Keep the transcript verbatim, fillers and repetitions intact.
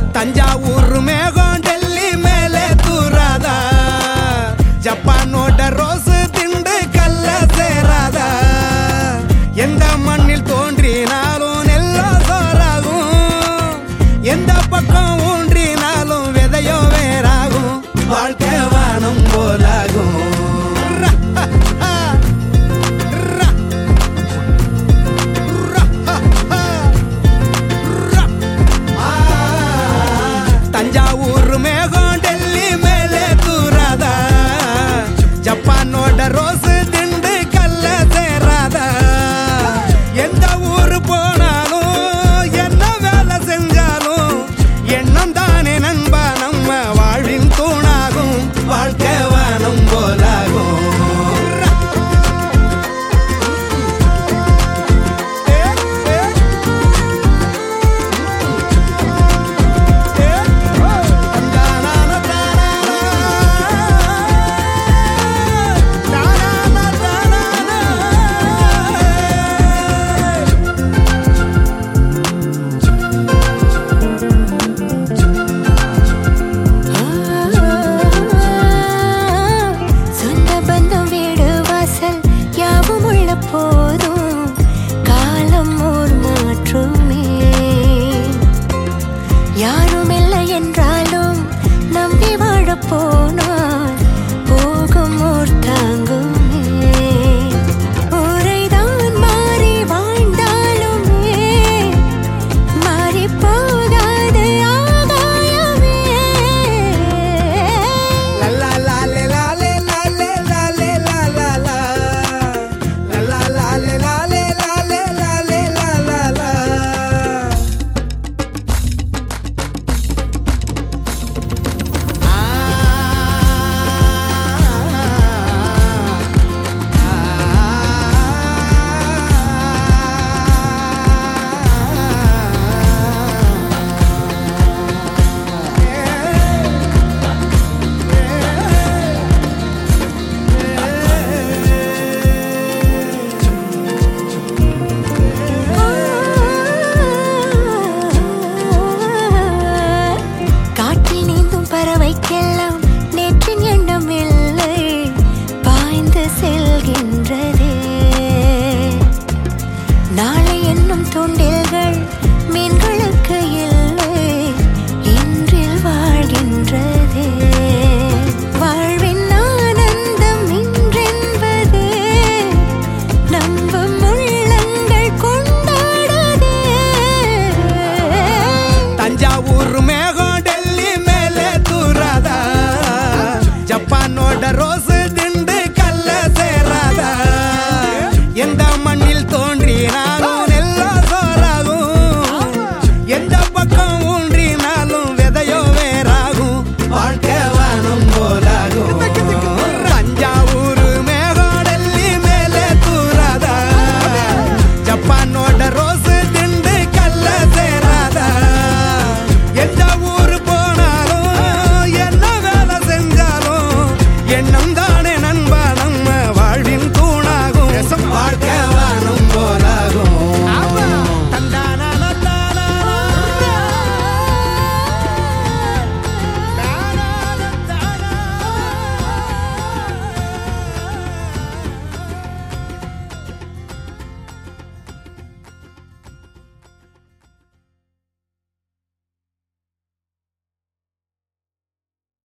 தஞ்சாவூர் மேகம் டெல்லி மேலே தூராதா, ஜப்பானோட ரோஸ் திண்டு கல்ல சேராதா. எந்த மண்ணில் தோன்றினாலும் நெல்லோ சோறாகும், எந்த பக்கம் ஊன்றினாலும் விதையோ வேறாகும். வாழ்க்கை வானம் போலாகும். தஞ்சாவூர் மேகம் டெல்லி மேலே தூராதா, ஜப்பானோட ரோஸ் திண்டு கல்ல சேராதா. எந்த ஊரு போனாலும் என்ன வேலை செஞ்சாலும் எண்ணம் தானே நண்பா நம்ம வாழ்வின் தூணாகும். வாழ்க்கை வானம் போலாகும். போதும் காலம் ஓர் மாற்றுமே, யாரும் இல்லை என்றாலும் நம்பி வாழ போனால் போகும் ஓர் தாங்குமே. ஊரைதான் மாறி வாழ்ந்தாலுமே மாறி போகாது ஆகாயமே. லல்லா லாலே லாலே லாலே லாலே லாலா லா. லாலே லாலே லாலே லாலே லாலா லா. காற்றில் நீந்தும் பறவைக்கெல்லாம் நேற்றின் எண்ணம் இல்லை, பாய்ந்து செல்கின்றதே. நாளை என்னும் தூண்டே